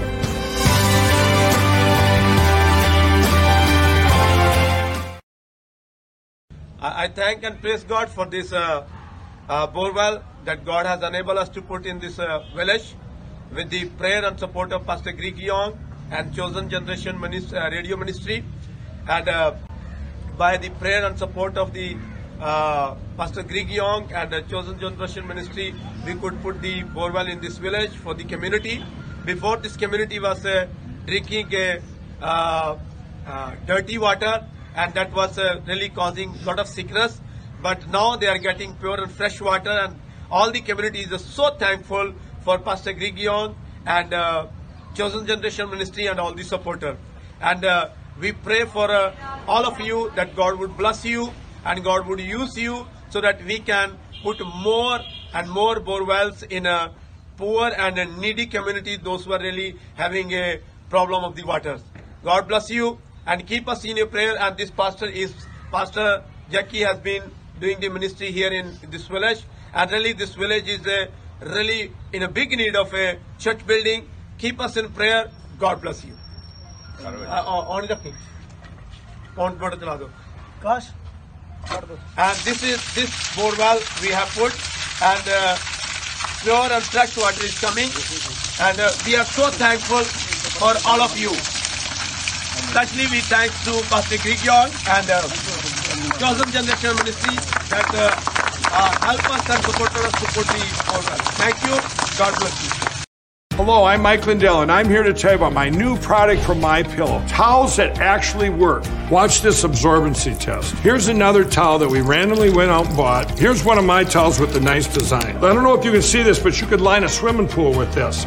S2: I thank and praise God for this borewell that God has enabled us to put in this village with the prayer and support of Pastor Greg Young and Chosen Generation Radio Ministry, and by the prayer and support of the Pastor Greg Young and the Chosen Generation Ministry, we could put the borewell in this village for the community. Before, this community was drinking dirty water, and that was really causing a lot of sickness. But now they are getting pure and fresh water, and all the communities are so thankful for Pastor Grigion and Chosen Generation Ministry and all the supporters. And we pray for all of you that God would bless you and God would use you so that we can put more and more bore wells in a poor and a needy community, those who are really having a problem of the waters. God bless you and keep us in your prayer. And this Pastor Jackie has been doing the ministry here in this village, and really this village is really in a big need of a church building. Keep us in prayer. God bless you. On the Gosh. And this bore well we have put, and pure and fresh water is coming, and we are so thankful for all of you. Especially we thank to Pastor Grigion and Chosen Generation Ministry that help us and support us to put the bore well. Thank you. God bless you.
S10: Hello, I'm Mike Lindell, and I'm here to tell you about my new product from MyPillow. Towels that actually work. Watch this absorbency test. Here's another towel that we randomly went out and bought. Here's one of my towels with the nice design. I don't know if you can see this, but you could line a swimming pool with this.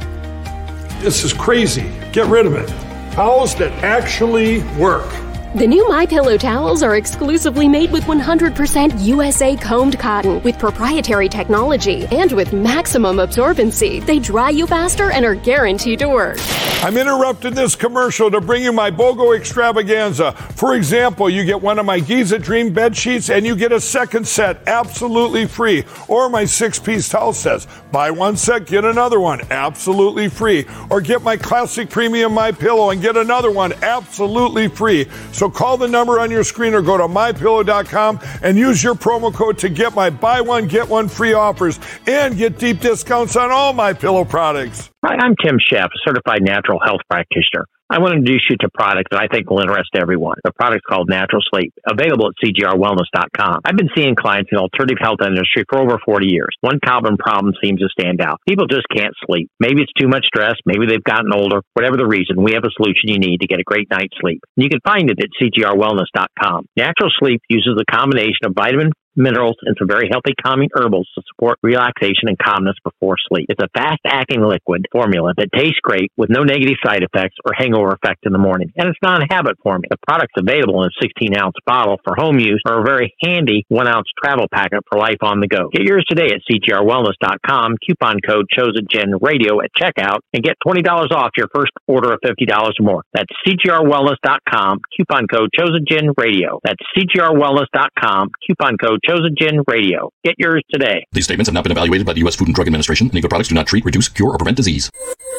S10: This is crazy. Get rid of it. Towels that actually work.
S13: The new MyPillow towels are exclusively made with 100% USA combed cotton with proprietary technology and with maximum absorbency. They dry you faster and are guaranteed to work.
S10: I'm interrupting this commercial to bring you my BOGO extravaganza. For example, you get one of my Giza Dream bed sheets and you get a second set absolutely free. Or my 6-piece towel sets. Buy one set, get another one absolutely free. Or get my classic premium MyPillow and get another one absolutely free. So call the number on your screen or go to MyPillow.com and use your promo code to get my buy one, get one free offers and get deep discounts on all MyPillow products.
S3: Hi, I'm Tim Sheff, a certified natural health practitioner. I want to introduce you to a product that I think will interest everyone. The product's called Natural Sleep, available at CGRWellness.com. I've been seeing clients in the alternative health industry for over 40 years. One common problem seems to stand out. People just can't sleep. Maybe it's too much stress. Maybe they've gotten older. Whatever the reason, we have a solution you need to get a great night's sleep. And you can find it at CGRWellness.com. Natural Sleep uses a combination of vitamin, minerals, and some very healthy calming herbals to support relaxation and calmness before sleep. It's a fast-acting liquid formula that tastes great with no negative side effects or hangover effect in the morning. And it's not a habit forming. The product's available in a 16-ounce bottle for home use or a very handy 1-ounce travel packet for life on the go. Get yours today at CGRWellness.com. Coupon code ChosenGenRadio at checkout and get $20 off your first order of $50 or more. That's CGRWellness.com. Coupon code ChosenGenRadio. That's CGRWellness.com. Coupon code ChosenGenRadio. Get yours today.
S4: These statements have not been evaluated by the U.S. Food and Drug Administration. Any of the products do not treat, reduce, cure, or prevent disease.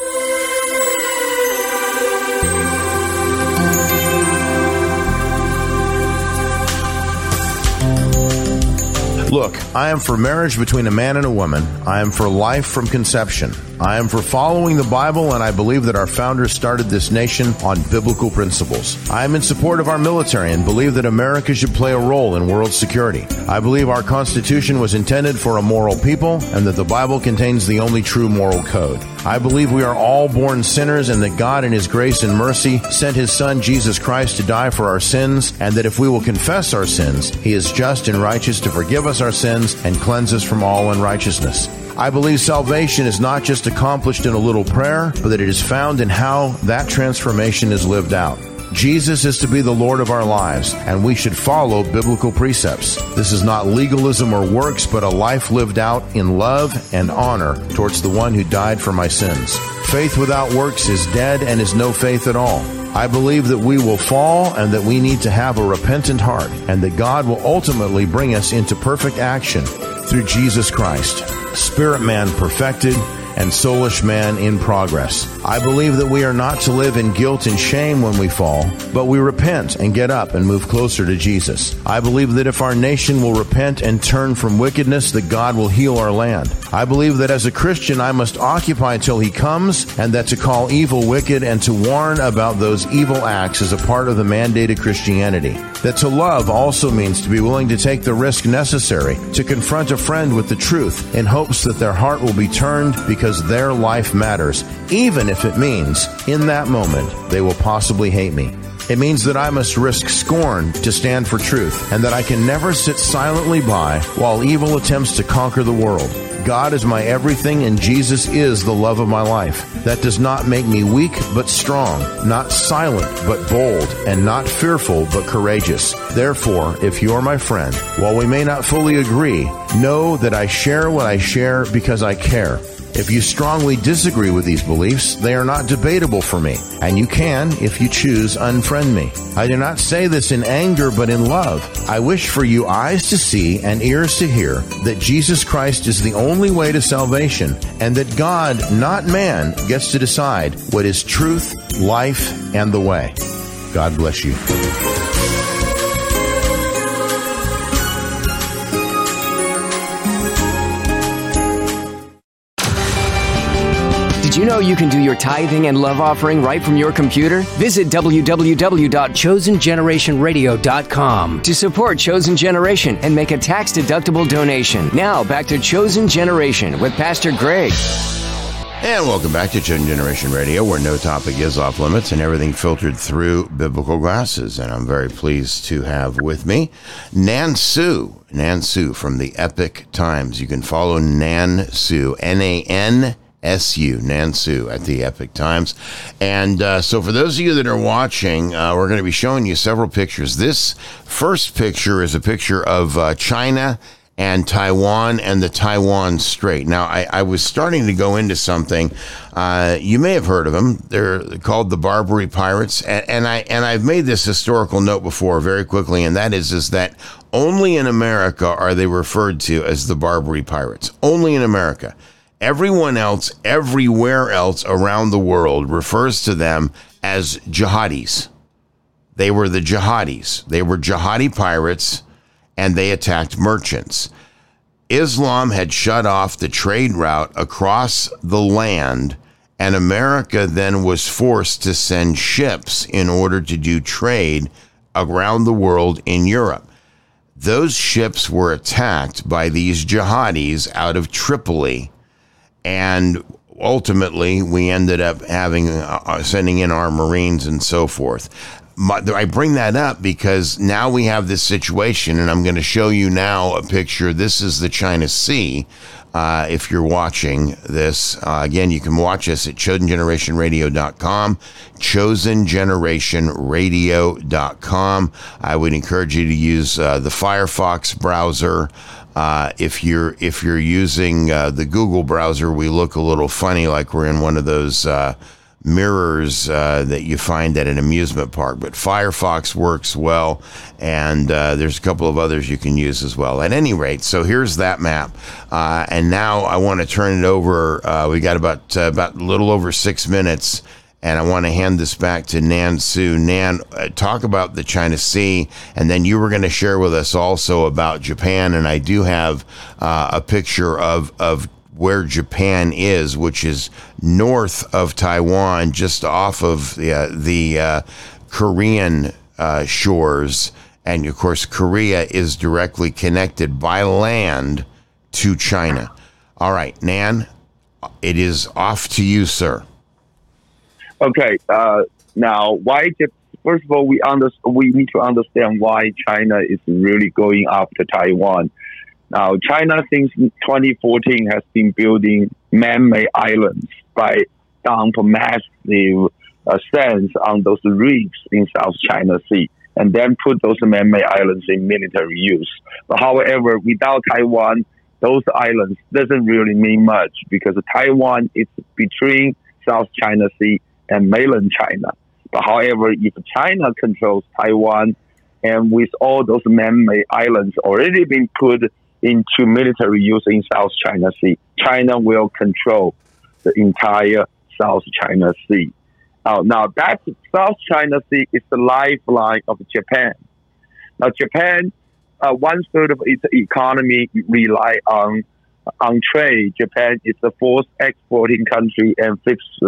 S8: Look, I am for marriage between a man and a woman. I am for life from conception. I am for following the Bible, and I believe that our founders started this nation on biblical principles. I am in support of our military and believe that America should play a role in world security. I believe our Constitution was intended for a moral people and that the Bible contains the only true moral code. I believe we are all born sinners and that God in His grace and mercy sent His Son Jesus Christ to die for our sins, and that if we will confess our sins, He is just and righteous to forgive us our sins and cleanse us from all unrighteousness. I believe salvation is not just accomplished in a little prayer, but that it is found in how that transformation is lived out. Jesus is to be the Lord of our lives, and we should follow biblical precepts. This is not legalism or works, but a life lived out in love and honor towards the one who died for my sins. Faith without works is dead and is no faith at all. I believe that we will fall and that we need to have a repentant heart, and that God will ultimately bring us into perfect action through Jesus Christ, spirit man perfected and soulish man in progress. I believe that we are not to live in guilt and shame when we fall, but we repent and get up and move closer to Jesus. I believe that if our nation will repent and turn from wickedness, that God will heal our land. I believe that as a Christian, I must occupy till He comes, and that to call evil wicked and to warn about those evil acts is a part of the mandated Christianity. That to love also means to be willing to take the risk necessary to confront a friend with the truth in hopes that their heart will be turned because their life matters, even if it means in that moment they will possibly hate me. It means that I must risk scorn to stand for truth, and that I can never sit silently by while evil attempts to conquer the world. God is my everything, and Jesus is the love of my life. That does not make me weak, but strong, not silent, but bold, and not fearful, but courageous. Therefore, if you are my friend, while we may not fully agree, know that I share what I share because I care. If you strongly disagree with these beliefs, they are not debatable for me, and you can, if you choose, unfriend me. I do not say this in anger, but in love. I wish for you eyes to see and ears to hear that Jesus Christ is the only way to salvation, and that God, not man, gets to decide what is truth, life, and the way. God bless you.
S7: Did you know you can do your tithing and love offering right from your computer? Visit www.chosengenerationradio.com to support Chosen Generation and make a tax-deductible donation. Now, back to Chosen Generation with Pastor Greg.
S8: And welcome back to Chosen Generation Radio, where no topic is off limits and everything filtered through biblical glasses. And I'm very pleased to have with me Nan Sue. Nan Sue from the Epic Times. You can follow Nan Sue, N-A-N-S-U, Nan Sue at the Epic Times. And so for those of you that are watching, we're going to be showing you several pictures. This first picture is a picture of China and Taiwan and the Taiwan Strait. Now, I was starting to go into something. You may have heard of them. They're called the Barbary Pirates. And I've made this historical note before very quickly, and that is that only in America are they referred to as the Barbary Pirates. Only in America. Everyone else, everywhere else around the world refers to them as jihadis. They were the jihadis. They were jihadi pirates, and they attacked merchants. Islam had shut off the trade route across the land, and America then was forced to send ships in order to do trade around the world in Europe. Those ships were attacked by these jihadis out of Tripoli, and ultimately we ended up sending in our Marines and so forth. I bring that up because now we have this situation, and I'm going to show you now a picture. This is the China Sea. If you're watching this, again, you can watch us at chosengenerationradio.com, chosengenerationradio.com. I would encourage you to use the Firefox browser. If you're using the Google browser, we look a little funny, like we're in one of those mirrors that you find at an amusement park, but Firefox works well, and there's a couple of others you can use as well. At any rate, so here's that map, and now I want to turn it over. We got about a little over 6 minutes, and I want to hand this back to Nan Sue. Nan, talk about the China Sea, and then you were going to share with us also about Japan, and I do have a picture of where Japan is, which is north of Taiwan, just off of the Korean shores. And, of course, Korea is directly connected by land to China. All right, Nan, it is off to you, sir.
S12: Okay. Now, why? First of all, we need to understand why China is really going after Taiwan. Now, China since 2014 has been building man-made islands by dump massive sands on those reefs in South China Sea, and then put those man-made islands in military use. But however, without Taiwan, those islands doesn't really mean much, because Taiwan is between South China Sea and mainland China. But however, if China controls Taiwan, and with all those man-made islands already been put into military use in South China Sea, China will control the entire South China Sea. Now that South China Sea is the lifeline of Japan. Now Japan, 1/3 of its economy rely on trade. Japan is the fourth exporting country and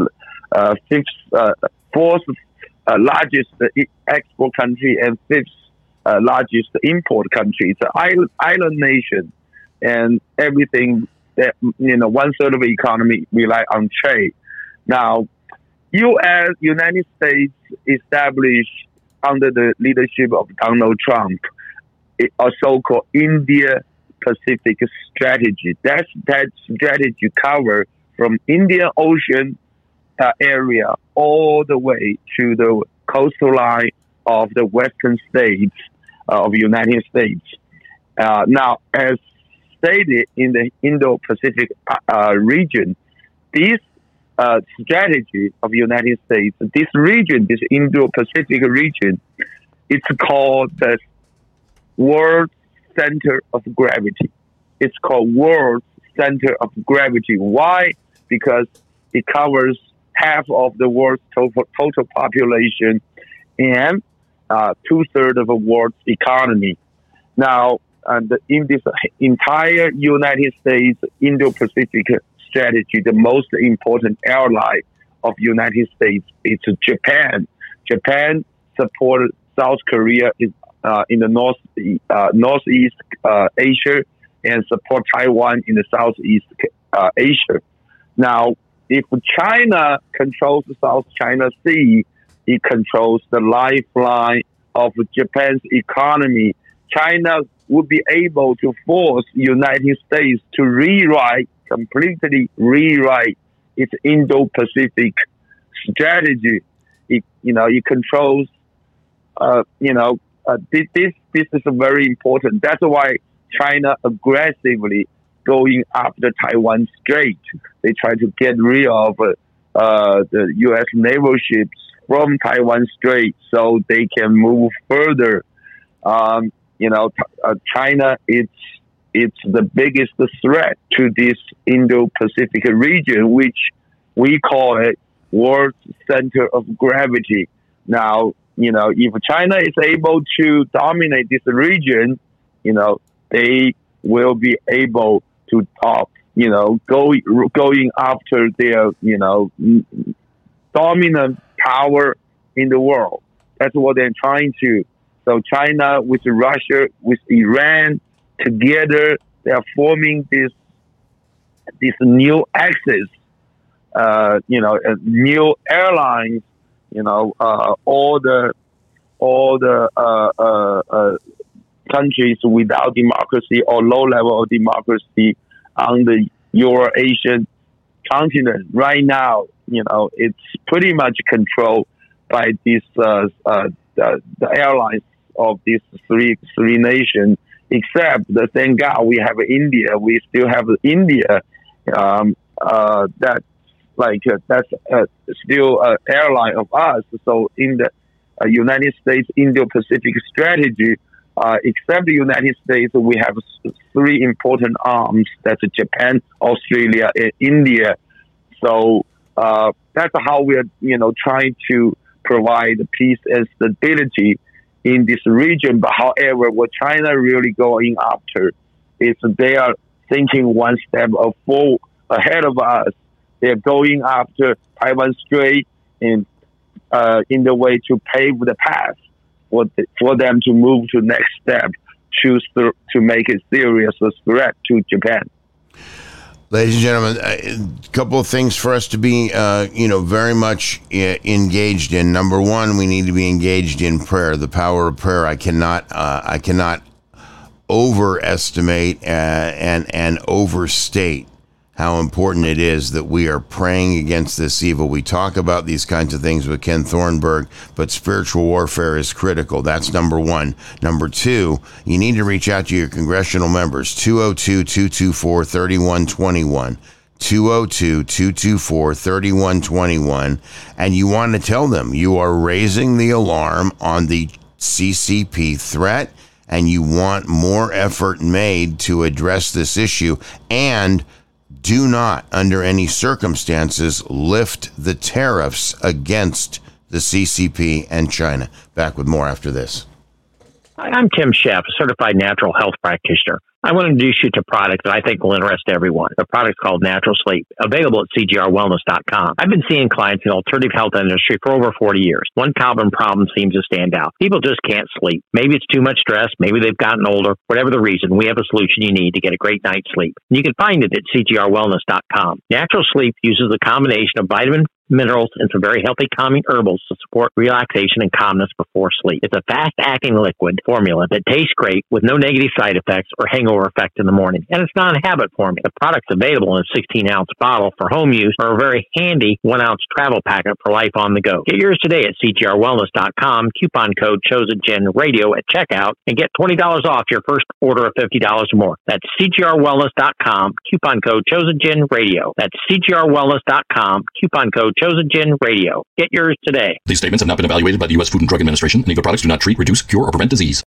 S12: fourth largest export country and fifth largest import country. It's an island nation, and everything that 1/3 of the economy rely on trade. Now, United States established under the leadership of Donald Trump, a so-called India-Pacific strategy. That strategy covers from Indian Ocean area all the way to the coastline of the western states of the United States. Now, as stated in the Indo-Pacific region, this strategy of the United States, this region, this Indo-Pacific region, it's called the World Center of Gravity. It's called World Center of Gravity. Why? Because it covers half of the world's total population and 2/3 of the world's economy. Now, in this entire United States Indo-Pacific strategy, the most important ally of United States is Japan. Japan supported South Korea in the Northeast Asia and support Taiwan in the Southeast Asia. Now, if China controls the South China Sea, it controls the lifeline of Japan's economy. China would be able to force the United States to completely rewrite its Indo-Pacific strategy. It controls, this is very important. That's why China aggressively going after Taiwan Strait. They try to get rid of the U.S. naval ships from Taiwan Strait so they can move further. China, it's the biggest threat to this Indo-Pacific region, which we call it World Center of Gravity. Now, if China is able to dominate this region, they will be able to going after their, dominant power in the world. That's what they're trying to. So China with Russia, with Iran, together, they are forming this new axis, new airlines, all the countries without democracy or low level of democracy on the Euro-Asian continent. Right now, it's pretty much controlled by these the airlines of these three nations. Except that, thank God, we have India. We still have India. That's still an airline of us. So in the United States Indo-Pacific strategy, except the United States, we have three important arms. That's Japan, Australia, and India. So that's how we are, trying to provide peace and stability in this region. But however, what China really going after is they are thinking one step ahead of us. They're going after Taiwan Strait in the way to pave the path for them to move to next step, choose to make a serious threat to Japan.
S8: Ladies and gentlemen, a couple of things for us to be, very much engaged in. Number one, we need to be engaged in prayer, the power of prayer. I cannot overestimate and overstate how important it is that we are praying against this evil. We talk about these kinds of things with Ken Thornburg, but spiritual warfare is critical. That's number one. Number two, you need to reach out to your congressional members, 202-224-3121. 202-224-3121, and you want to tell them you are raising the alarm on the CCP threat, and you want more effort made to address this issue, and do not, under any circumstances, lift the tariffs against the CCP and China. Back with more after this.
S3: Hi, I'm Tim Sheff, a certified natural health practitioner. I want to introduce you to a product that I think will interest everyone. The product's called Natural Sleep, available at cgrwellness.com. I've been seeing clients in the alternative health industry for over 40 years. One common problem seems to stand out. People just can't sleep. Maybe it's too much stress. Maybe they've gotten older. Whatever the reason, we have a solution you need to get a great night's sleep. And you can find it at cgrwellness.com. Natural Sleep uses a combination of vitamin, minerals, and some very healthy calming herbals to support relaxation and calmness before sleep. It's a fast-acting liquid formula that tastes great with no negative side effects or hangover effect in the morning. And it's not a habit forming. The product's available in a 16-ounce bottle for home use or a very handy 1-ounce travel packet for life on the go. Get yours today at cgrwellness.com. Coupon code ChosenGenRadio at checkout and get $20 off your first order of $50 or more. That's cgrwellness.com. Coupon code ChosenGenRadio. That's cgrwellness.com. Coupon code ChosenGenRadio. Get yours today.
S4: These statements have not been evaluated by the U.S. Food and Drug Administration, and Eagle products do not treat, reduce, cure, or prevent disease.